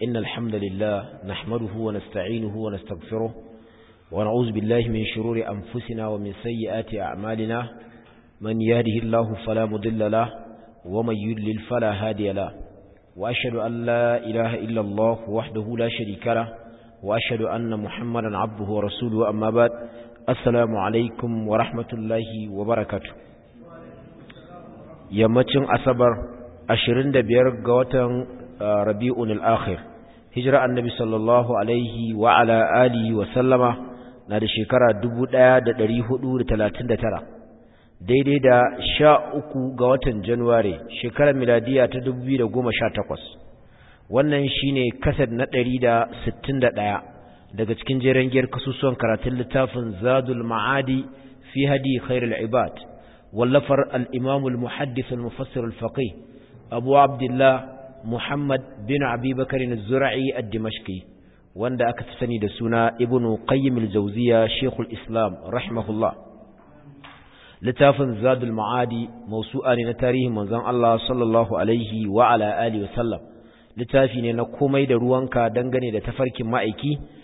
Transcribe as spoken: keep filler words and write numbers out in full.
إن الحمد لله نحمده ونستعينه ونستغفره ونعوذ بالله من شرور أنفسنا ومن سيئات أعمالنا من يهده الله فلا مضل له ومن يضلل فلا هادي له وأشهد أن لا إله إلا الله وحده لا شريك له وأشهد أن محمدا عبده ورسوله أما بعد السلام عليكم ورحمة الله وبركاته yammacin asabar ashirin da biyar ga watan rabi'un al-akhir hijira annabi sallallahu alaihi wa ala alihi wa sallama na da shekara dubu ɗaya da ɗari hudu da talatin da tara daidai da sha uku ga watan januwari shekarar miladiya ta dubu biyu da goma sha takwas wannan shine kasad na ɗari da sittin da ɗaya daga cikin jeren giyar kasusuwan karatun littafin zadul ma'adi fi hadi khairul ibad واللفر الإمام المحدث المفسر الفقيه أبو عبد الله محمد بن أبي بكر الزرعي الدمشقي وند أكتسني دسونا ابن قيم الجوزية شيخ الإسلام رحمه الله لتافن زاد المعادي موسوعة لنتاريه منزان الله صلى الله عليه وعلى آله وسلم لتافين نقومي دروانك دنغني لتفرك مائكي